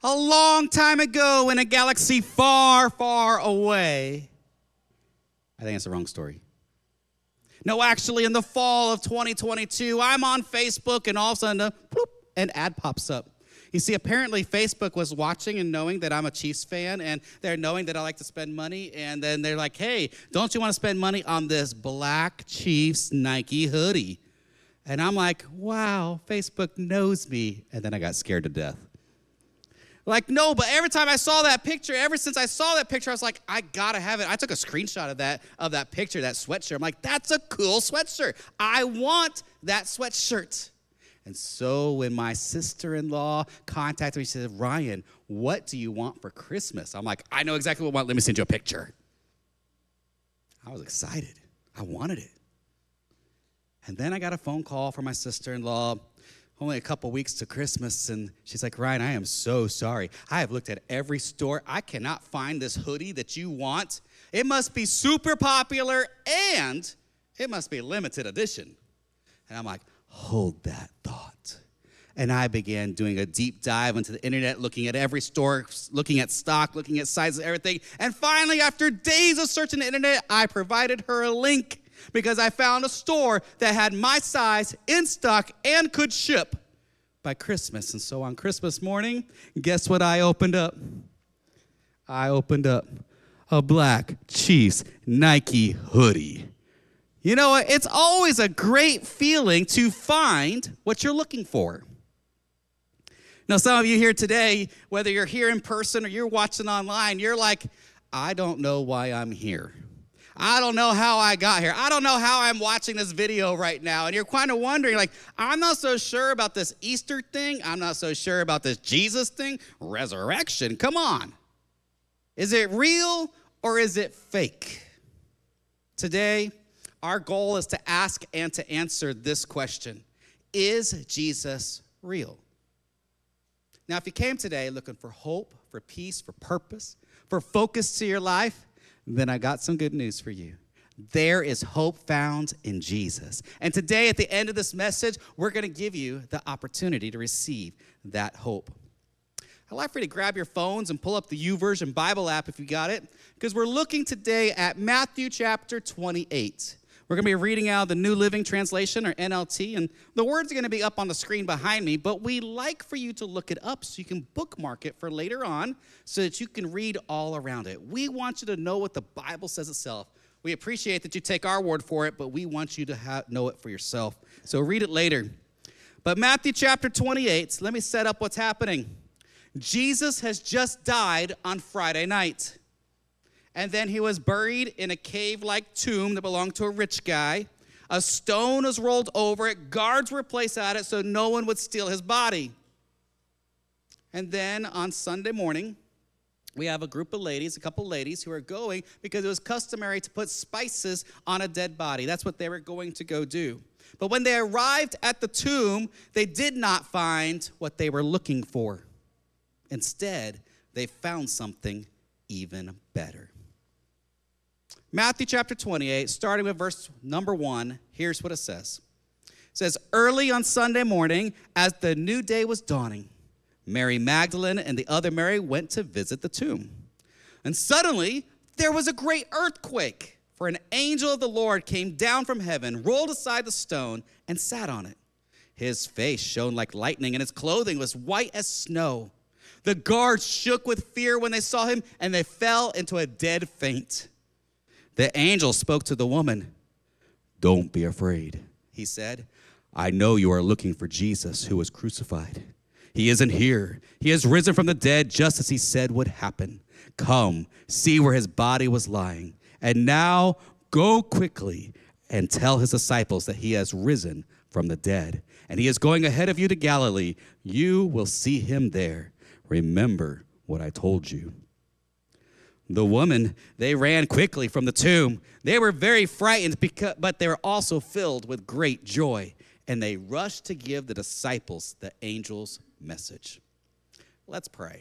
a long time ago in a galaxy far, far away. I think it's the wrong story. No, actually, in the fall of 2022, I'm on Facebook, and all of a sudden, an ad pops up. You see, apparently, Facebook was watching and knowing that I'm a Chiefs fan, and they're knowing that I like to spend money, and then they're like, hey, don't you want to spend money on this black Chiefs Nike hoodie? And I'm like, wow, Facebook knows me. And then I got scared to death. Like, no, but every time I saw that picture, ever since I saw that picture, I was like, I gotta have it. I took a screenshot of that picture, that sweatshirt. I'm like, that's a cool sweatshirt. I want that sweatshirt. And so when my sister-in-law contacted me, she said, Ryan, what do you want for Christmas? I'm like, I know exactly what I want. Let me send you a picture. I was excited. I wanted it. And then I got a phone call from my sister-in-law only a couple weeks to Christmas, and she's like, Ryan, I am so sorry. I have looked at every store. I cannot find this hoodie that you want. It must be super popular, and it must be a limited edition. And I'm like, hold that thought. And I began doing a deep dive into the internet, looking at every store, looking at stock, looking at sizes, everything. And finally, after days of searching the internet, I provided her a link because I found a store that had my size in stock and could ship by Christmas. And so on Christmas morning, guess what I opened up? I opened up a black Chiefs Nike hoodie. You know what? It's always a great feeling to find what you're looking for. Now, some of you here today, whether you're here in person or you're watching online, you're like, I don't know why I'm here. I don't know how I got here. I don't know how I'm watching this video right now. And you're kind of wondering, like, I'm not so sure about this Easter thing. I'm not so sure about this Jesus thing. Resurrection, come on. Is it real or is it fake? Today, our goal is to ask and to answer this question. Is Jesus real? Now, if you came today looking for hope, for peace, for purpose, for focus to your life, then I got some good news for you. There is hope found in Jesus. And today, at the end of this message, we're going to give you the opportunity to receive that hope. I'd like for you to grab your phones and pull up the YouVersion Bible app if you got it, because we're looking today at Matthew chapter 28. We're going to be reading out the New Living Translation, or NLT, and the words are going to be up on the screen behind me, but we like for you to look it up so you can bookmark it for later on so that you can read all around it. We want you to know what the Bible says itself. We appreciate that you take our word for it, but we want you to know it for yourself. So read it later. But Matthew chapter 28, let me set up what's happening. Jesus has just died on Friday night. And then he was buried in a cave-like tomb that belonged to a rich guy. A stone was rolled over it. Guards were placed at it so no one would steal his body. And then on Sunday morning, we have a group of ladies, a couple ladies who are going because it was customary to put spices on a dead body. That's what they were going to go do. But when they arrived at the tomb, they did not find what they were looking for. Instead, they found something even better. Matthew chapter 28, starting with verse number 1, here's what it says. It says, early on Sunday morning, as the new day was dawning, Mary Magdalene and the other Mary went to visit the tomb. And suddenly, there was a great earthquake, for an angel of the Lord came down from heaven, rolled aside the stone, and sat on it. His face shone like lightning, and his clothing was white as snow. The guards shook with fear when they saw him, and they fell into a dead faint. The angel spoke to the woman. Don't be afraid, he said. I know you are looking for Jesus who was crucified. He isn't here. He has risen from the dead just as he said would happen. Come, see where his body was lying. And now go quickly and tell his disciples that he has risen from the dead. And he is going ahead of you to Galilee. You will see him there. Remember what I told you. The woman, they ran quickly from the tomb. They were very frightened, but they were also filled with great joy. And they rushed to give the disciples the angel's message. Let's pray.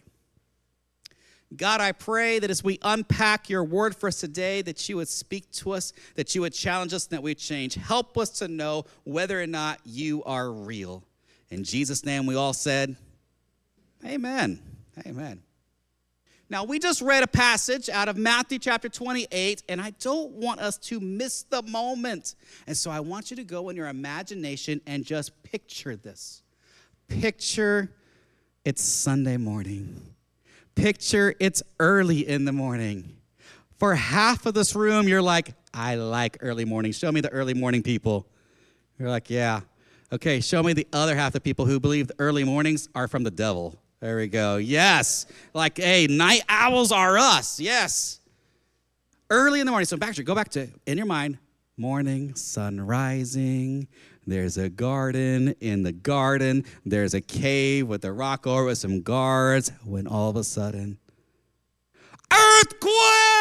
God, I pray that as we unpack your word for us today, that you would speak to us, that you would challenge us, and that we'd change. Help us to know whether or not you are real. In Jesus' name, we all said, amen. Amen. Now, we just read a passage out of Matthew chapter 28, and I don't want us to miss the moment. And so I want you to go in your imagination and just picture this. Picture it's Sunday morning. Picture it's early in the morning. For half of this room, you're like, I like early mornings. Show me the early morning people. You're like, yeah. Okay, show me the other half of the people who believe the early mornings are from the devil. There we go. Yes. Like, hey, night owls are us. Yes. Early in the morning. So go back to, in your mind, morning, sun rising. There's a garden. In the garden, there's a cave with a rock over with some guards. When all of a sudden, earthquake!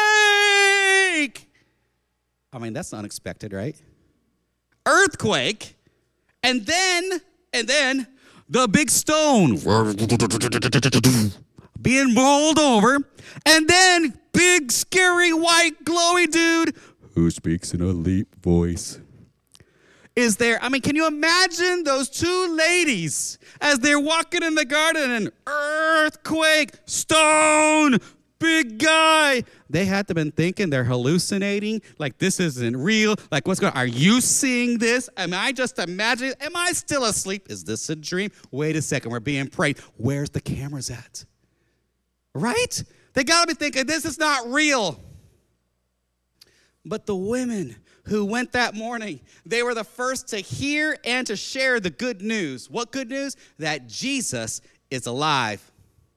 I mean, that's unexpected, right? Earthquake. And then, the big stone being rolled over, and then big, scary, white, glowy dude who speaks in a deep voice is there. I mean, can you imagine those two ladies as they're walking in the garden and earthquake, stone, big guy. They had to have been thinking they're hallucinating, like this isn't real. Like, what's going on? Are you seeing this? Am I just imagining? Am I still asleep? Is this a dream? Wait a second, we're being prayed. Where's the cameras at? Right? They got to be thinking this is not real. But the women who went that morning, they were the first to hear and to share the good news. What good news? That Jesus is alive.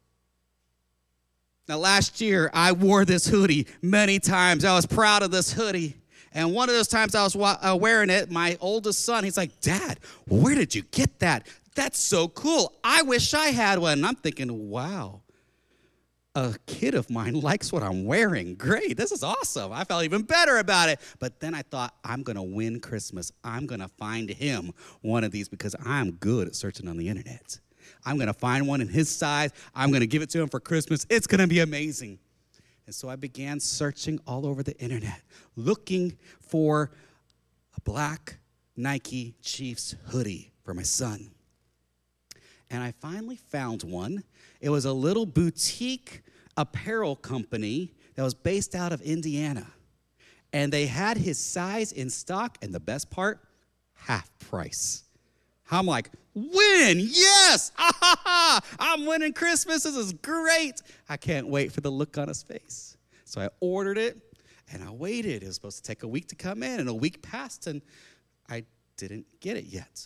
Now, last year, I wore this hoodie many times. I was proud of this hoodie. And one of those times I was wearing it, my oldest son, he's like, Dad, where did you get that? That's so cool. I wish I had one. And I'm thinking, wow, a kid of mine likes what I'm wearing. Great, this is awesome. I felt even better about it. But then I thought, I'm going to win Christmas. I'm going to find him one of these because I'm good at searching on the internet. I'm going to find one in his size. I'm going to give it to him for Christmas. It's going to be amazing. And so I began searching all over the internet, looking for a black Nike Chiefs hoodie for my son. And I finally found one. It was a little boutique apparel company that was based out of Indiana. And they had his size in stock, and the best part, half price. I'm like, win, yes, I'm winning Christmas, this is great. I can't wait for the look on his face. So I ordered it, and I waited. It was supposed to take a week to come in, and a week passed, and I didn't get it yet.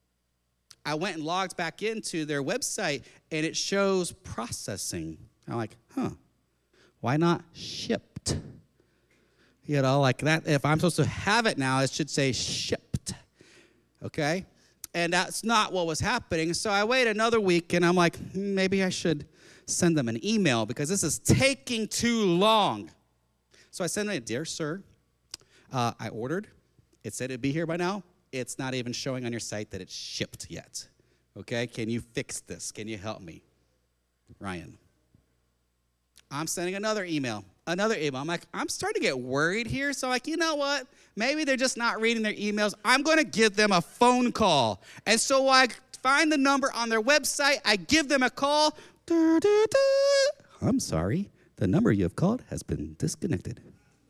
I went and logged back into their website, and it shows processing. I'm like, why not shipped? You know, like that, if I'm supposed to have it now, it should say shipped, okay? And that's not what was happening. So I wait another week, and I'm like, maybe I should send them an email because this is taking too long. So I sent them, dear sir, I ordered. It said it'd be here by now. It's not even showing on your site that it's shipped yet. Okay, can you fix this? Can you help me? Ryan. I'm sending another email. I'm like, I'm starting to get worried here. So I'm like, you know what? Maybe they're just not reading their emails. I'm going to give them a phone call. And so I find the number on their website. I give them a call. I'm sorry. The number you have called has been disconnected.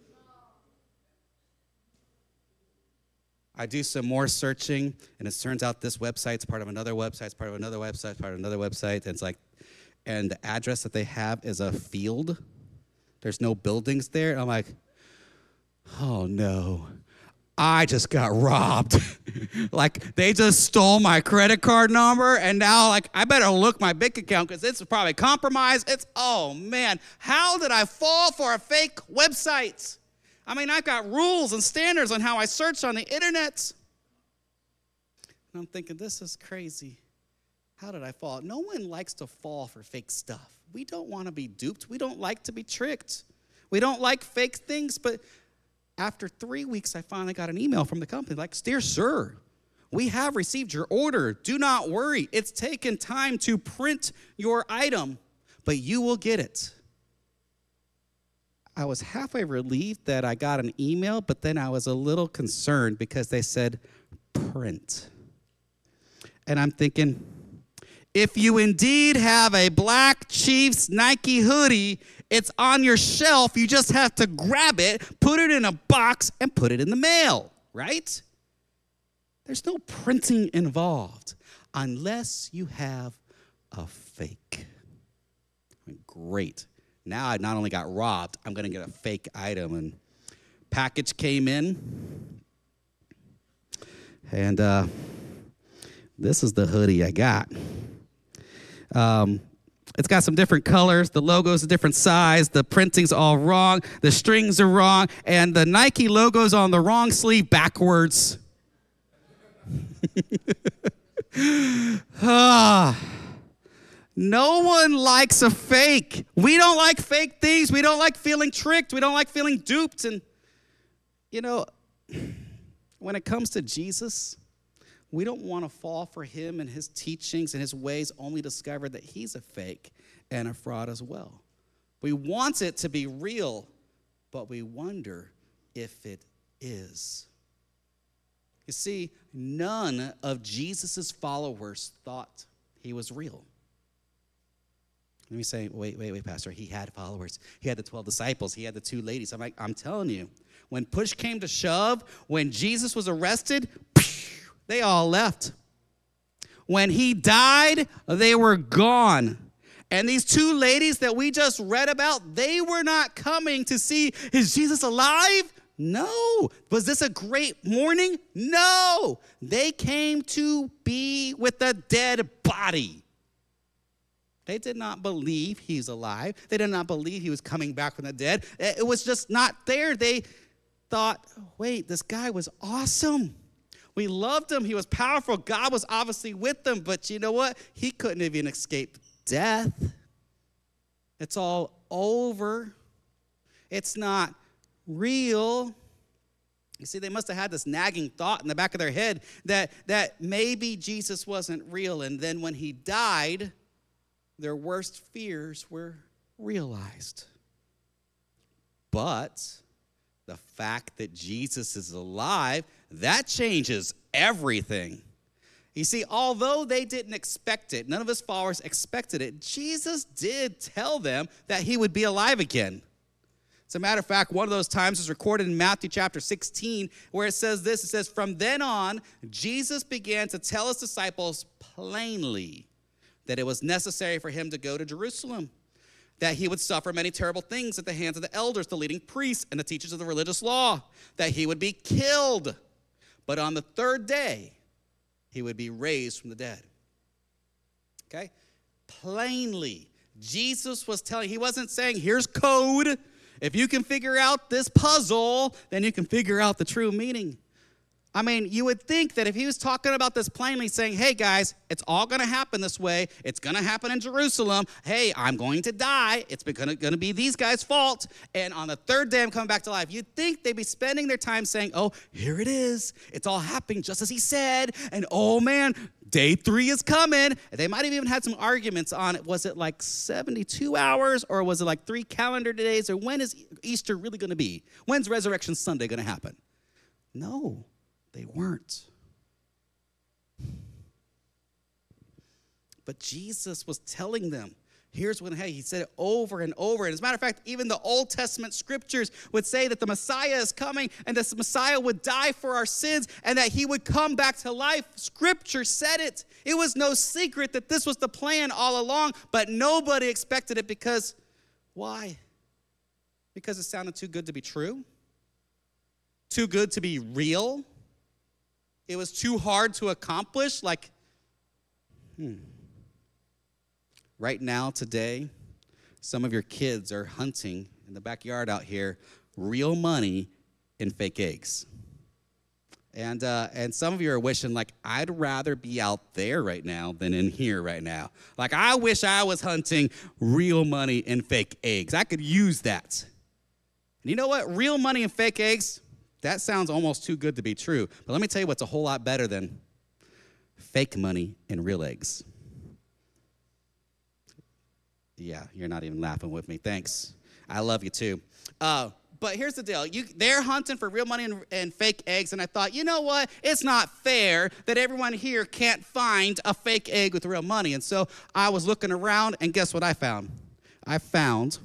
I do some more searching, and it turns out this website's part of another website, it's part of another website, part of another website. And it's like, and the address that they have is a field. There's no buildings there. And I'm like, oh no, I just got robbed. Like they just stole my credit card number, and now like I better look my bank account because it's probably compromised. Oh man, how did I fall for a fake website? I mean, I've got rules and standards on how I search on the internet. And I'm thinking, this is crazy. How did I fall? No one likes to fall for fake stuff. We don't want to be duped. We don't like to be tricked. We don't like fake things. But after 3 weeks, I finally got an email from the company like, dear sir, we have received your order. Do not worry. It's taken time to print your item, but you will get it. I was halfway relieved that I got an email, but then I was a little concerned because they said print. And I'm thinking, If you indeed have a Black Chiefs Nike hoodie, it's on your shelf. You just have to grab it, put it in a box, and put it in the mail, right? There's no printing involved unless you have a fake. Great. Now I not only got robbed, I'm going to get a fake item. And package came in. And this is the hoodie I got. It's got some different colors. The logo's a different size. The printing's all wrong. The strings are wrong. And the Nike logo's on the wrong sleeve backwards. No one likes a fake. We don't like fake things. We don't like feeling tricked. We don't like feeling duped. And, you know, when it comes to Jesus, we don't want to fall for him and his teachings and his ways, only discover that he's a fake and a fraud as well. We want it to be real, but we wonder if it is. You see, none of Jesus' followers thought he was real. Let me say, wait, Pastor. He had followers. He had the 12 disciples. He had the 2 ladies. I'm telling you, when push came to shove, when Jesus was arrested, they all left. When he died, they were gone. And these 2 ladies that we just read about, they were not coming to see, is Jesus alive? No. Was this a great morning? No. They came to be with a dead body. They did not believe he's alive. They did not believe he was coming back from the dead. It was just not there. They thought, wait, this guy was awesome. We loved him. He was powerful. God was obviously with them. But you know what? He couldn't even escape death. It's all over. It's not real. You see, they must have had this nagging thought in the back of their head that maybe Jesus wasn't real. And then when he died, their worst fears were realized. But the fact that Jesus is alive, that changes everything. You see, although they didn't expect it, none of his followers expected it, Jesus did tell them that he would be alive again. As a matter of fact, one of those times is recorded in Matthew chapter 16, where it says this. It says, from then on, Jesus began to tell his disciples plainly that it was necessary for him to go to Jerusalem, that he would suffer many terrible things at the hands of the elders, the leading priests, and the teachers of the religious law, that he would be killed. But on the 3rd day, he would be raised from the dead. Okay? Plainly, Jesus was telling, he wasn't saying, here's code. If you can figure out this puzzle, then you can figure out the true meaning. I mean, you would think that if he was talking about this plainly, saying, hey, guys, it's all going to happen this way. It's going to happen in Jerusalem. Hey, I'm going to die. It's going to be these guys' fault. And on the 3rd day, I'm coming back to life. You'd think they'd be spending their time saying, oh, here it is. It's all happening just as he said. And, oh, man, day 3 is coming. They might have even had some arguments on it. Was it like 72 hours or was it like 3 calendar days? Or when is Easter really going to be? When's Resurrection Sunday going to happen? No. They weren't. But Jesus was telling them, here's when, hey, he said it over and over. And as a matter of fact, even the Old Testament scriptures would say that the Messiah is coming and this Messiah would die for our sins and that he would come back to life. Scripture said it. It was no secret that this was the plan all along, but nobody expected it because, why? Because it sounded too good to be true? Too good to be real? It was too hard to accomplish? Right now, today, some of your kids are hunting in the backyard out here real money in fake eggs. And some of you are wishing, I'd rather be out there right now than in here right now. I wish I was hunting real money in fake eggs. I could use that. And you know what? Real money in fake eggs, that sounds almost too good to be true. But let me tell you what's a whole lot better than fake money and real eggs. Yeah, you're not even laughing with me. Thanks. I love you too. But here's the deal. They're hunting for real money and fake eggs, and I thought, you know what? It's not fair that everyone here can't find a fake egg with real money. And so I was looking around, and guess what I found? I found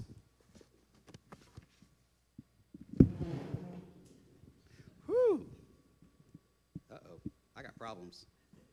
I got problems.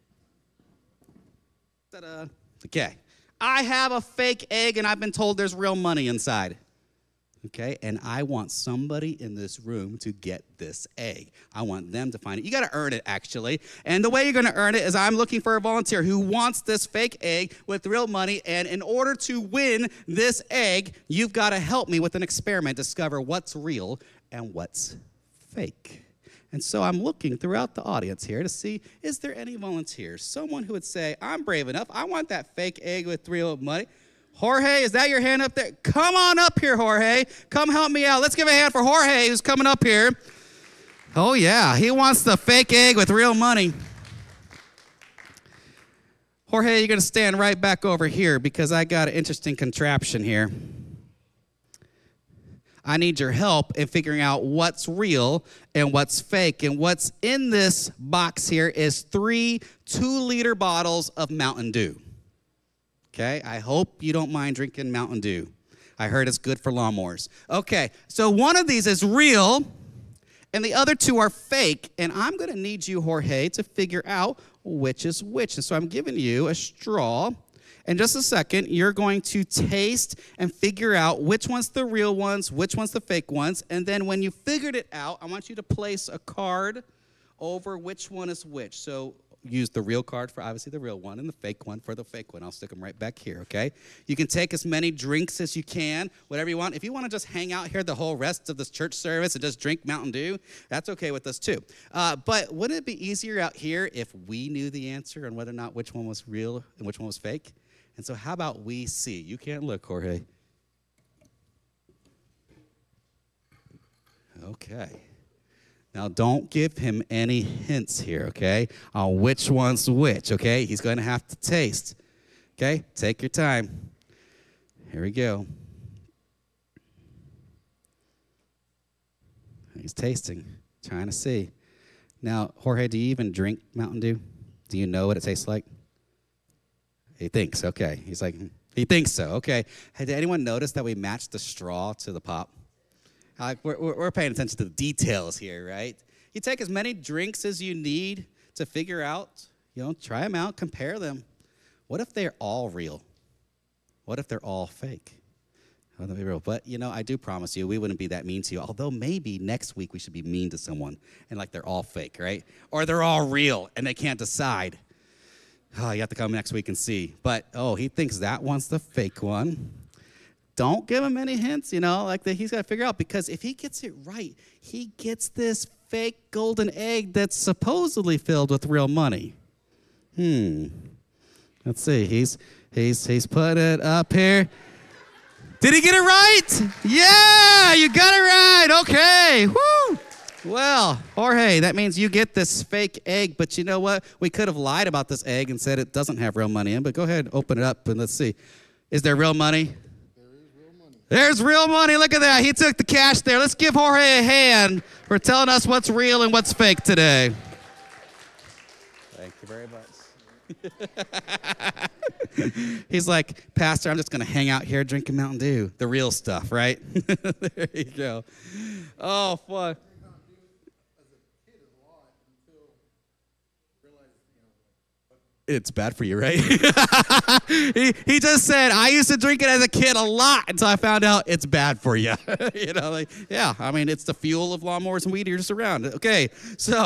Ta-da. Okay. I have a fake egg, and I've been told there's real money inside. Okay, and I want somebody in this room to get this egg. I want them to find it. You got to earn it, actually. And the way you're going to earn it is I'm looking for a volunteer who wants this fake egg with real money. And in order to win this egg, you've got to help me with an experiment, discover what's real and what's fake. And so I'm looking throughout the audience here to see, is there any volunteers? Someone who would say, I'm brave enough. I want that fake egg with real money. Jorge, is that your hand up there? Come on up here, Jorge. Come help me out. Let's give a hand for Jorge, who's coming up here. Oh, yeah, he wants the fake egg with real money. Jorge, you're going to stand right back over here because I got an interesting contraption here. I need your help in figuring out what's real and what's fake. And what's in this box here is 3 2-liter bottles of Mountain Dew. Okay, I hope you don't mind drinking Mountain Dew. I heard it's good for lawnmowers. Okay, so one of these is real, and the other 2 are fake, and I'm going to need you, Jorge, to figure out which is which. And so I'm giving you a straw. In just a second, you're going to taste and figure out which one's the real ones, which one's the fake ones, and then when you figured it out, I want you to place a card over which one is which. So use the real card for obviously the real one and the fake one for the fake one. I'll stick them right back here, okay? You can take as many drinks as you can, whatever you want. If you want to just hang out here the whole rest of this church service and just drink Mountain Dew, that's okay with us too. But wouldn't it be easier out here if we knew the answer on whether or not which one was real and which one was fake? And so how about we see? You can't look, Jorge. Okay. Now, don't give him any hints here, okay, on which one's which, okay? He's going to have to taste, okay? Take your time. Here we go. He's tasting, trying to see. Now, Jorge, do you even drink Mountain Dew? Do you know what it tastes like? He thinks, okay. He's like, he thinks so, okay. Hey, did anyone notice that we matched the straw to the pop? Like we're paying attention to the details here, right? You take as many drinks as you need to figure out, try them out, compare them. What if they're all real? What if they're all fake? Well, be real. But, I do promise you, we wouldn't be that mean to you. Although maybe next week we should be mean to someone and like they're all fake, right? Or they're all real and they can't decide. Oh, you have to come next week and see. But, he thinks that one's the fake one. Don't give him any hints, like that he's got to figure out. Because if he gets it right, he gets this fake golden egg that's supposedly filled with real money. Let's see. He's put it up here. Did he get it right? Yeah, you got it right. Okay. Woo. Well, Jorge, that means you get this fake egg. But you know what? We could have lied about this egg and said it doesn't have real money in. But go ahead, open it up, and let's see. Is there real money? There's real money. Look at that. He took the cash there. Let's give Jorge a hand for telling us what's real and what's fake today. Thank you very much. He's like, Pastor, I'm just going to hang out here drinking Mountain Dew. The real stuff, right? There you go. Oh, fun. It's bad for you, right? he just said, I used to drink it as a kid a lot until I found out it's bad for you. It's the fuel of lawnmowers and weed eaters around. Okay, so,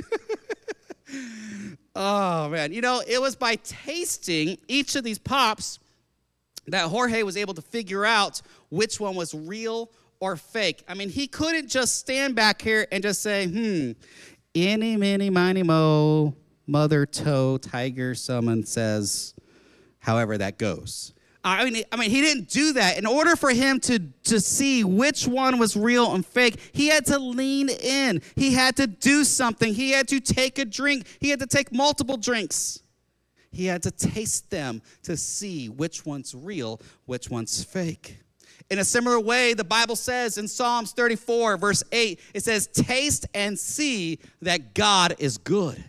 oh, man. It was by tasting each of these pops that Jorge was able to figure out which one was real or fake. He couldn't just stand back here and just say, eeny, meeny, miny, moe. Mother, toe, tiger, someone says, however that goes. He didn't do that. In order for him to see which one was real and fake, he had to lean in. He had to do something. He had to take a drink. He had to take multiple drinks. He had to taste them to see which one's real, which one's fake. In a similar way, the Bible says in Psalms 34, verse 8, it says, taste and see that God is good.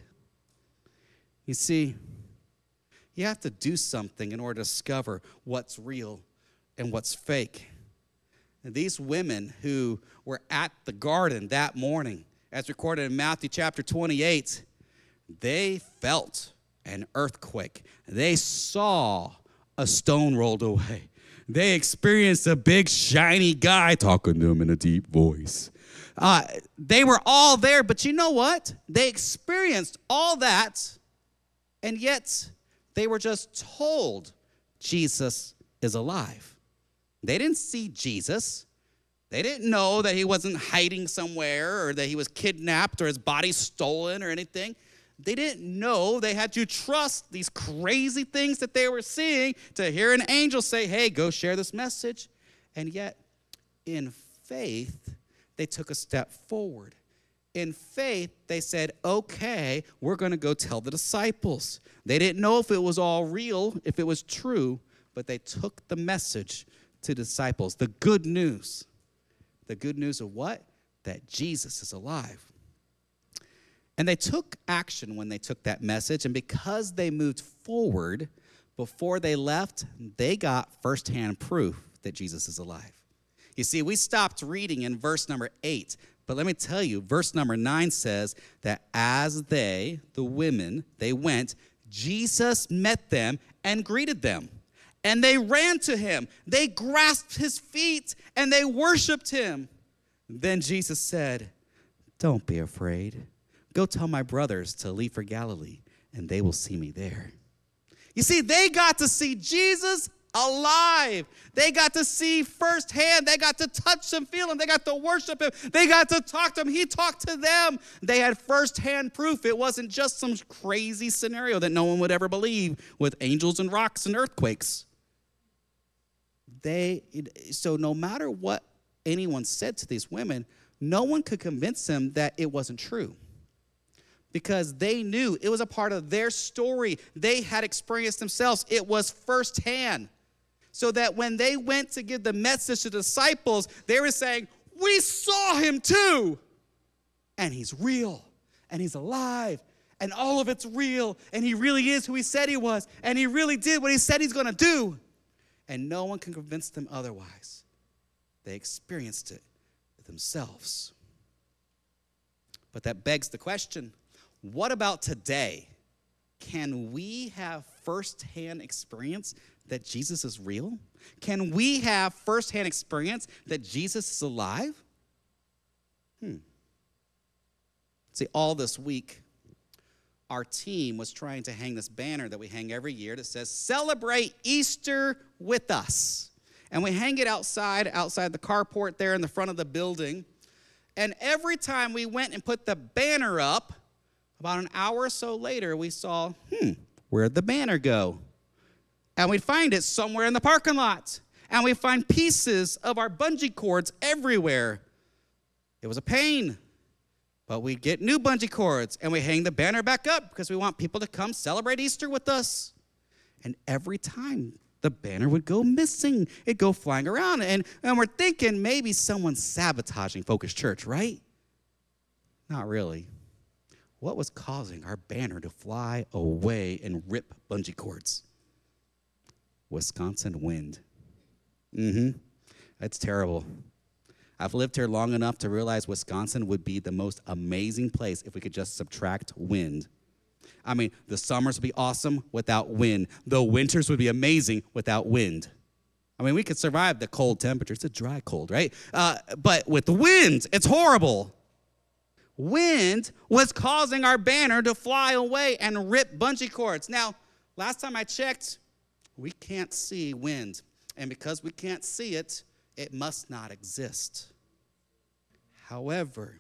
You see, you have to do something in order to discover what's real and what's fake. And these women who were at the garden that morning, as recorded in Matthew chapter 28, they felt an earthquake. They saw a stone rolled away. They experienced a big shiny guy talking to them in a deep voice. They were all there, but you know what? They experienced all that, and yet they were just told Jesus is alive. They didn't see Jesus. They didn't know that he wasn't hiding somewhere or that he was kidnapped or his body stolen or anything. They didn't know. They had to trust these crazy things that they were seeing to hear an angel say, hey, go share this message. And yet, in faith, they took a step forward. In faith, they said, okay, we're going to go tell the disciples. They didn't know if it was all real, if it was true, but they took the message to disciples. The good news. The good news of what? That Jesus is alive. And they took action when they took that message, and because they moved forward, before they left, they got firsthand proof that Jesus is alive. You see, we stopped reading in verse number 8, but let me tell you, verse number 9 says that as they, the women, they went, Jesus met them and greeted them. And they ran to him. They grasped his feet, and they worshiped him. Then Jesus said, don't be afraid. Go tell my brothers to leave for Galilee, and they will see me there. You see, they got to see Jesus alive. They got to see firsthand. They got to touch him, feel him. They got to worship him. They got to talk to him. He talked to them. They had firsthand proof. It wasn't just some crazy scenario that no one would ever believe with angels and rocks and earthquakes. So no matter what anyone said to these women, no one could convince them that it wasn't true. Because they knew it was a part of their story. They had experienced themselves. It was firsthand. So that when they went to give the message to the disciples, they were saying, we saw him too. And he's real. And he's alive. And all of it's real. And he really is who he said he was. And he really did what he said he's going to do. And no one can convince them otherwise. They experienced it themselves. But that begs the question, what about today? Can we have firsthand experience that Jesus is real? Can we have firsthand experience that Jesus is alive? See, all this week, our team was trying to hang this banner that we hang every year that says, celebrate Easter with us. And we hang it outside the carport there in the front of the building. And every time we went and put the banner up, about an hour or so later, we saw, where'd the banner go? And we'd find it somewhere in the parking lot. And we'd find pieces of our bungee cords everywhere. It was a pain. But we'd get new bungee cords, and we hang the banner back up because we want people to come celebrate Easter with us. And every time, the banner would go missing. It'd go flying around. And we're thinking maybe someone's sabotaging Focus Church, right? Not really. What was causing our banner to fly away and rip bungee cords? Wisconsin wind. That's terrible. I've lived here long enough to realize Wisconsin would be the most amazing place if we could just subtract wind. I mean, the summers would be awesome without wind. The winters would be amazing without wind. I mean, we could survive the cold temperatures. It's a dry cold, right? But with the wind, it's horrible. Wind was causing our banner to fly away and rip bungee cords. Now, last time I checked, we can't see wind. And because we can't see it, it must not exist. However,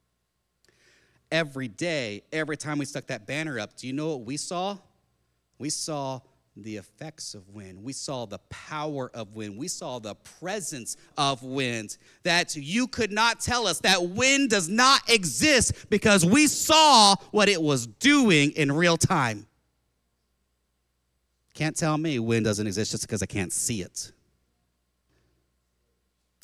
every day, every time we stuck that banner up, do you know what we saw? We saw the effects of wind. We saw the power of wind. We saw the presence of wind. That you could not tell us that wind does not exist because we saw what it was doing in real time. Can't tell me wind doesn't exist just because I can't see it.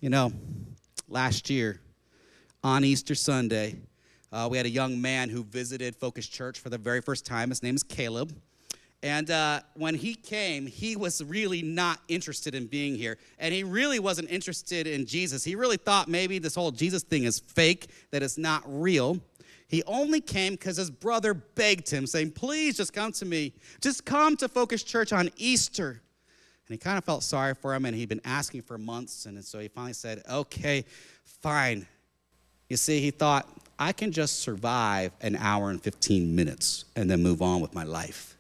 You know, last year on Easter Sunday, we had a young man who visited Focus Church for the very first time. His name is Caleb. And when he came, he was really not interested in being here. And he really wasn't interested in Jesus. He really thought maybe this whole Jesus thing is fake, that it's not real. He only came because his brother begged him, saying, please just come to me. Just come to Focus Church on Easter. And he kind of felt sorry for him, and he'd been asking for months, and so he finally said, okay, fine. You see, he thought, I can just survive an hour and 15 minutes and then move on with my life.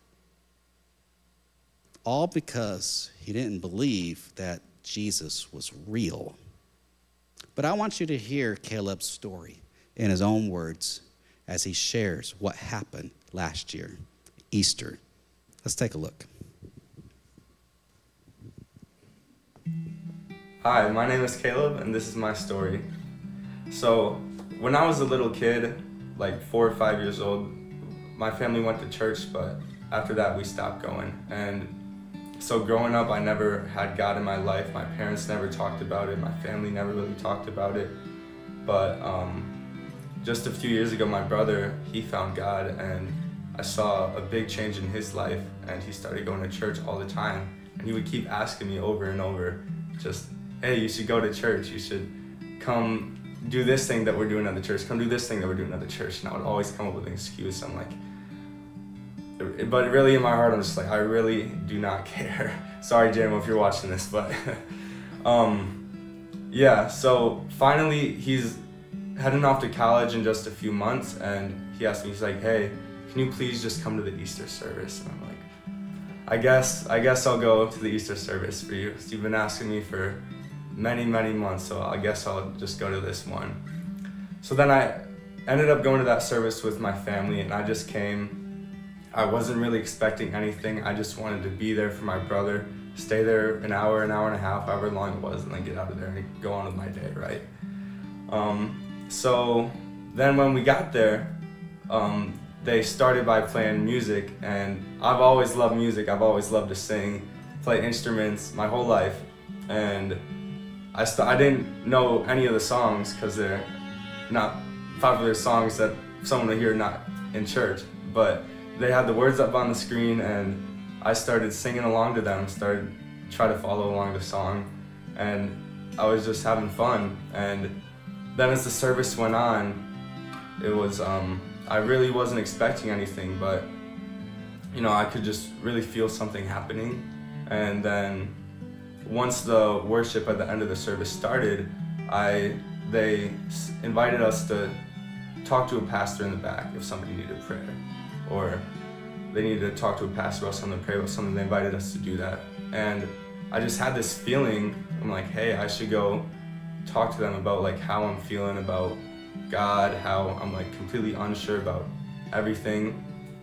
All because he didn't believe that Jesus was real. But I want you to hear Caleb's story in his own words as he shares what happened last year, Easter. Let's take a look. Hi, my name is Caleb, and this is my story. So, when I was a little kid, like 4 or 5 years old, my family went to church, but after that we stopped going. And so growing up, I never had God in my life. My parents never talked about it. My family never really talked about it. But just a few years ago, my brother, he found God, and I saw a big change in his life, and he started going to church all the time. And he would keep asking me over and over, just, hey, you should go to church. You should come do this thing that we're doing at the church. Come do this thing that we're doing at the church. And I would always come up with an excuse. I'm like, but really in my heart, I'm just like, I really do not care. Sorry, JMO, if you're watching this, but yeah. So finally, he's heading off to college in just a few months, and he asked me, he's like, hey, can you please just come to the Easter service? And I'm like, I guess I'll go to the Easter service for you. So you've been asking me for many months, so I guess I'll just go to this one. So then I ended up going to that service with my family, and I just came. I wasn't really expecting anything. I just wanted to be there for my brother, stay there an hour and a half, however long it was, and then get out of there and go on with my day, right? So then when we got there, they started by playing music, and I've always loved music. I've always loved to sing, play instruments my whole life, and I didn't know any of the songs because they're not popular songs that someone would hear not in church, but they had the words up on the screen, and I started singing along to them, started try to follow along the song, and I was just having fun. And then as the service went on, it was, I really wasn't expecting anything, but you know, I could just really feel something happening. And then once the worship at the end of the service started, they invited us to talk to a pastor in the back if somebody needed prayer, or they needed to talk to a pastor about something, pray about something. They invited us to do that. And I just had this feeling, I'm like, hey, I should go talk to them about like how I'm feeling about God, how I'm like completely unsure about everything.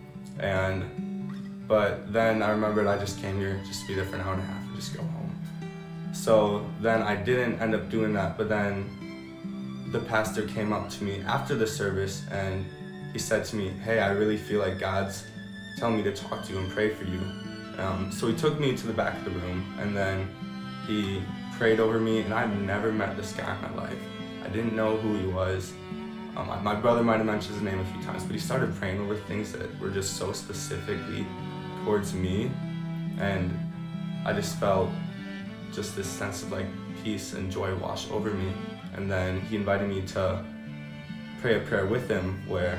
But then I remembered I just came here just to be there for an hour and a half and just go home. So then I didn't end up doing that, but then the pastor came up to me after the service, and he said to me, hey, I really feel like God's telling me to talk to you and pray for you. So he took me to the back of the room, and then he prayed over me, and I've never met this guy in my life. I didn't know who he was. My brother might have mentioned his name a few times, but he started praying over things that were just so specifically towards me, and I just felt just this sense of like peace and joy wash over me. And then he invited me to pray a prayer with him where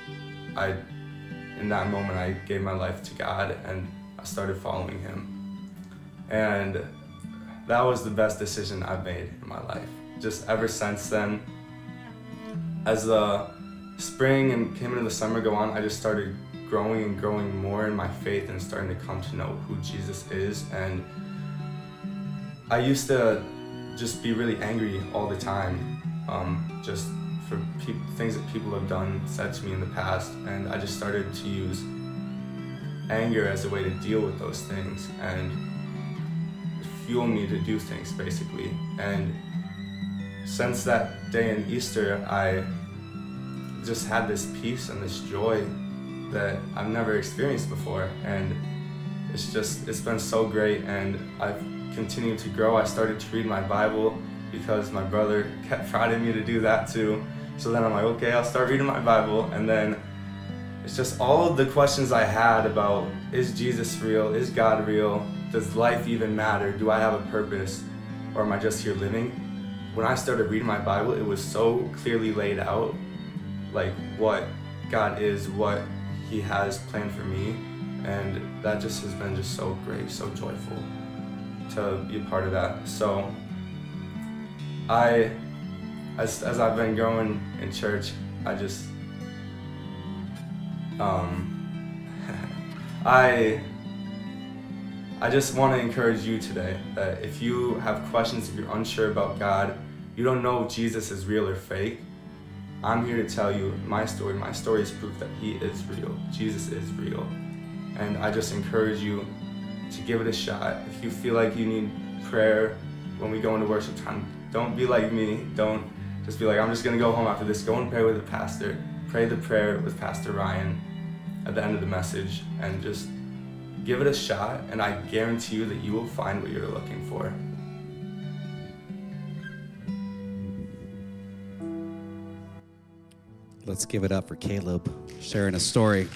in that moment I gave my life to God and I started following him. And that was the best decision I've made in my life. Just ever since then, as the spring and came into the summer go on, I just started growing and growing more in my faith and starting to come to know who Jesus is. And I used to just be really angry all the time, just for things that people have done, said to me in the past, and I just started to use anger as a way to deal with those things and fuel me to do things, basically. And since that day in Easter, I just had this peace and this joy that I've never experienced before, and it's been so great, and I've continued to grow. I started to read my Bible because my brother kept prodding me to do that too. So then I'm like, okay, I'll start reading my Bible. And then it's just all of the questions I had about, is Jesus real? Is God real? Does life even matter? Do I have a purpose? Or am I just here living? When I started reading my Bible, it was so clearly laid out, like what God is, what He has planned for me. And that just has been just so great, so joyful to be a part of that. So as I've been growing in church, I just, I just want to encourage you today that if you have questions, if you're unsure about God, you don't know if Jesus is real or fake, I'm here to tell you my story. My story is proof that He is real. Jesus is real. And I just encourage you to give it a shot. If you feel like you need prayer when we go into worship time, don't be like me. Don't just be like, I'm just going to go home after this. Go and pray with the pastor. Pray the prayer with Pastor Ryan at the end of the message, and just give it a shot, and I guarantee you that you will find what you're looking for. Let's give it up for Caleb sharing a story.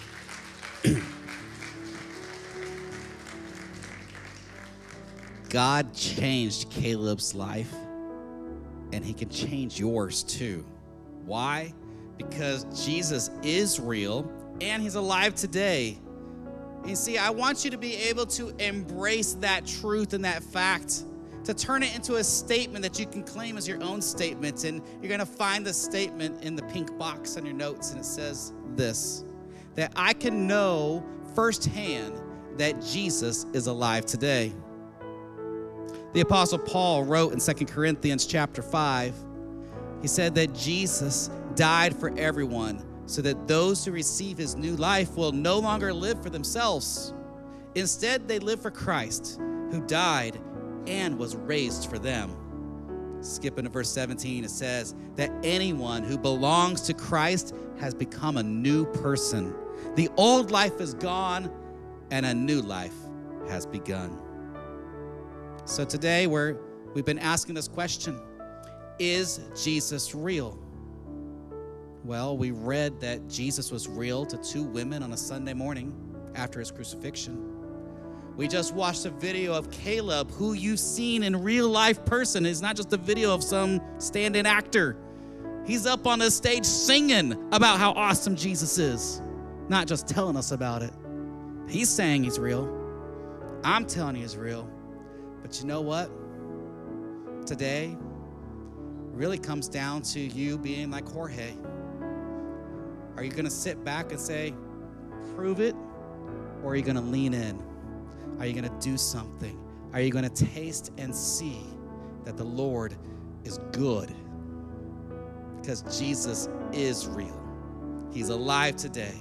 God changed Caleb's life, and He can change yours too. Why? Because Jesus is real, and He's alive today. And see, I want you to be able to embrace that truth and that fact, to turn it into a statement that you can claim as your own statement. And you're going to find the statement in the pink box on your notes, and it says this, that I can know firsthand that Jesus is alive today. The Apostle Paul wrote in 2 Corinthians chapter 5, he said that Jesus died for everyone, so that those who receive His new life will no longer live for themselves. Instead, they live for Christ, who died and was raised for them. Skipping to verse 17, it says that anyone who belongs to Christ has become a new person. The old life is gone, and a new life has begun. So today we've been asking this question, is Jesus real? Well, we read that Jesus was real to two women on a Sunday morning after His crucifixion. We just watched a video of Caleb, who you've seen in real life person. It's not just a video of some stand-in actor. He's up on the stage singing about how awesome Jesus is, not just telling us about it. He's saying He's real. I'm telling you He's real. But you know what? Today really comes down to you being like Jorge. Are you going to sit back and say, prove it? Or are you going to lean in? Are you going to do something? Are you going to taste and see that the Lord is good? Because Jesus is real. He's alive today.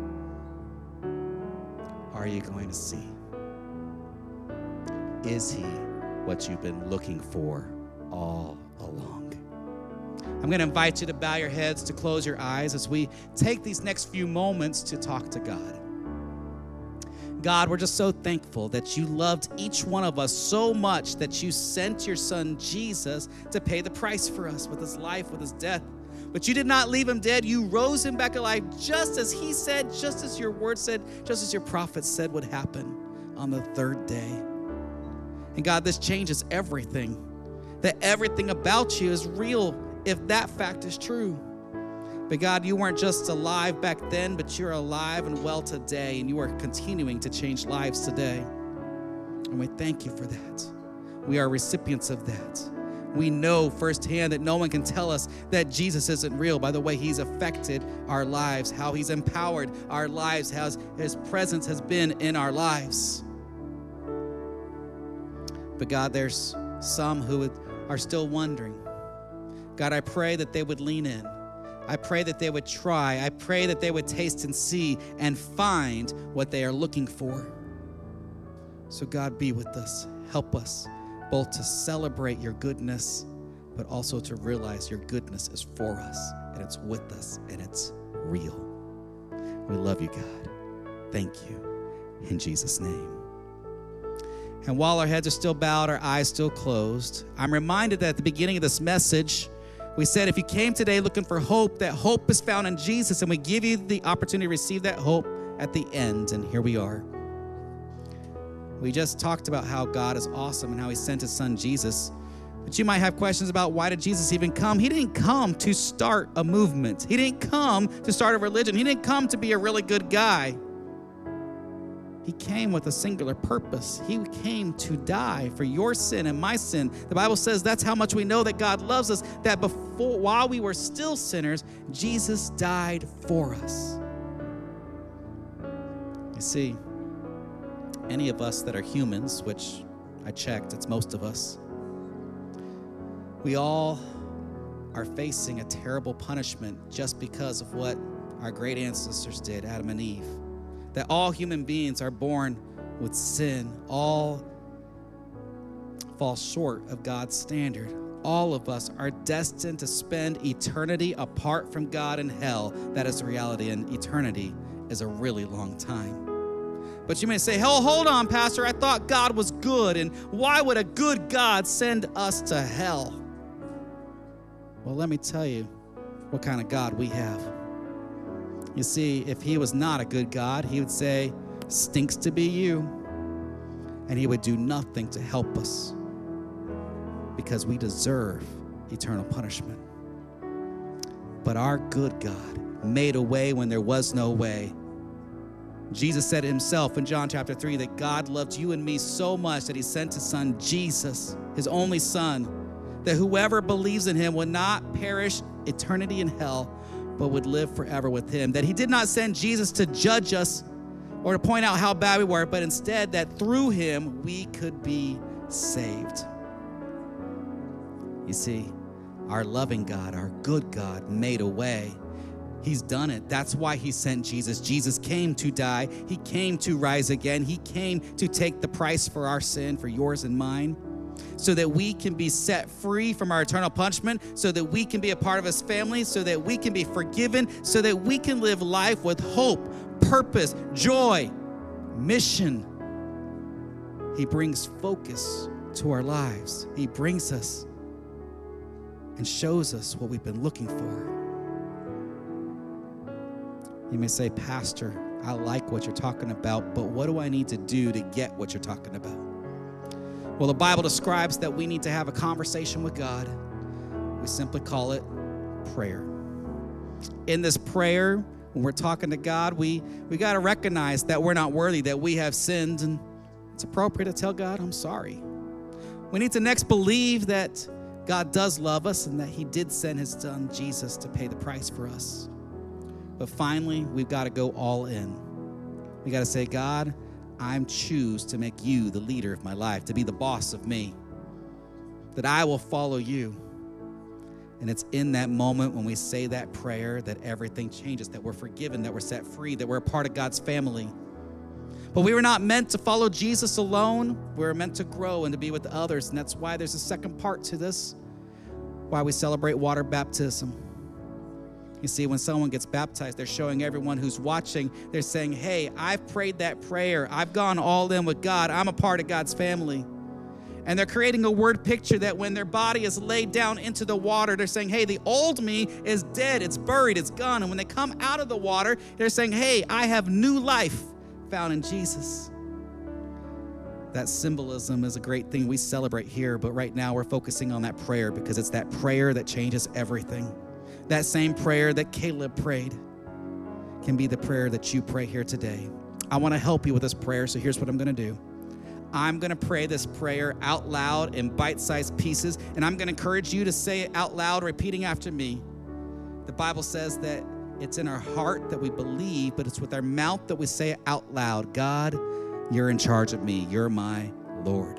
Are you going to see? Is He what you've been looking for all along? I'm going to invite you to bow your heads, to close your eyes as we take these next few moments to talk to God. God, we're just so thankful that You loved each one of us so much that You sent Your Son Jesus to pay the price for us with His life, with His death. But You did not leave Him dead. You rose Him back alive just as He said, just as Your word said, just as Your prophets said would happen on the third day. And God, this changes everything. That everything about You is real if that fact is true. But God, You weren't just alive back then, but You're alive and well today, and You are continuing to change lives today. And we thank You for that. We are recipients of that. We know firsthand that no one can tell us that Jesus isn't real by the way He's affected our lives, how He's empowered our lives, how His presence has been in our lives. But God, there's some who are still wondering. God, I pray that they would lean in. I pray that they would try. I pray that they would taste and see and find what they are looking for. So God, be with us. Help us both to celebrate Your goodness, but also to realize Your goodness is for us, and it's with us, and it's real. We love You, God. Thank You. In Jesus' name. And while our heads are still bowed, our eyes still closed, I'm reminded that at the beginning of this message, we said if you came today looking for hope, that hope is found in Jesus, and we give you the opportunity to receive that hope at the end, and here we are. We just talked about how God is awesome and how he sent his son Jesus. But you might have questions about why did Jesus even come? He didn't come to start a movement. He didn't come to start a religion. He didn't come to be a really good guy. He came with a singular purpose. He came to die for your sin and my sin. The Bible says that's how much we know that God loves us, that while we were still sinners, Jesus died for us. You see, any of us that are humans, which I checked, it's most of us, we all are facing a terrible punishment just because of what our great ancestors did, Adam and Eve. That all human beings are born with sin. All fall short of God's standard. All of us are destined to spend eternity apart from God in hell. That is the reality, and eternity is a really long time. But you may say, hell, hold on, Pastor. I thought God was good, and why would a good God send us to hell? Well, let me tell you what kind of God we have. You see, if he was not a good God, he would say, stinks to be you. And he would do nothing to help us because we deserve eternal punishment. But our good God made a way when there was no way. Jesus said himself in John chapter 3 that God loved you and me so much that he sent his son Jesus, his only son, that whoever believes in him will not perish eternity in hell, but would live forever with him. That he did not send Jesus to judge us or to point out how bad we were, but instead that through him we could be saved. You see, our loving God, our good God made a way. He's done it. That's why he sent Jesus. Jesus came to die. He came to rise again. He came to take the price for our sin, for yours and mine, so that we can be set free from our eternal punishment, so that we can be a part of his family, so that we can be forgiven, so that we can live life with hope, purpose, joy, mission. He brings focus to our lives. He brings us and shows us what we've been looking for. You may say, Pastor, I like what you're talking about, but what do I need to do to get what you're talking about? Well, the Bible describes that we need to have a conversation with God. We simply call it prayer. In this prayer, when we're talking to God, we got to recognize that we're not worthy, that we have sinned, and it's appropriate to tell God, I'm sorry. We need to next believe that God does love us and that he did send his son Jesus to pay the price for us. But finally, we've got to go all in. We got to say, God, I choose to make you the leader of my life, to be the boss of me, that I will follow you. And it's in that moment when we say that prayer that everything changes, that we're forgiven, that we're set free, that we're a part of God's family. But we were not meant to follow Jesus alone. We were meant to grow and to be with others. And that's why there's a second part to this, why we celebrate water baptism. You see, when someone gets baptized, they're showing everyone who's watching, they're saying, hey, I've prayed that prayer. I've gone all in with God. I'm a part of God's family. And they're creating a word picture that when their body is laid down into the water, they're saying, hey, the old me is dead. It's buried. It's gone. And when they come out of the water, they're saying, hey, I have new life found in Jesus. That symbolism is a great thing we celebrate here. But right now we're focusing on that prayer because it's that prayer that changes everything. That same prayer that Caleb prayed can be the prayer that you pray here today. I want to help you with this prayer, so here's what I'm going to do. I'm going to pray this prayer out loud in bite-sized pieces, and I'm going to encourage you to say it out loud, repeating after me. The Bible says that it's in our heart that we believe, but it's with our mouth that we say it out loud. God, you're in charge of me. You're my Lord.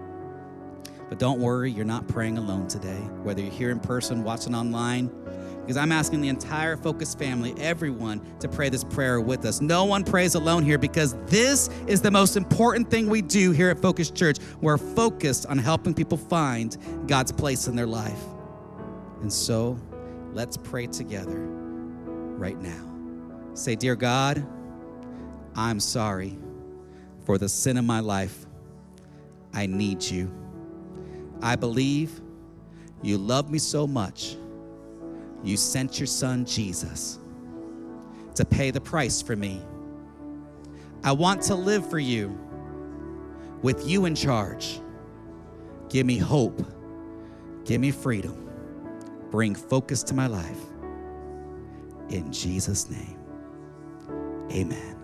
But don't worry, you're not praying alone today, whether you're here in person, watching online, because I'm asking the entire Focus family, everyone, to pray this prayer with us. No one prays alone here because this is the most important thing we do here at Focus Church. We're focused on helping people find God's place in their life. And so let's pray together right now. Say, dear God, I'm sorry for the sin in my life. I need you. I believe you love me so much, you sent your son Jesus to pay the price for me. I want to live for you, with you in charge. Give me hope. Give me freedom. Bring focus to my life. In Jesus' name, amen.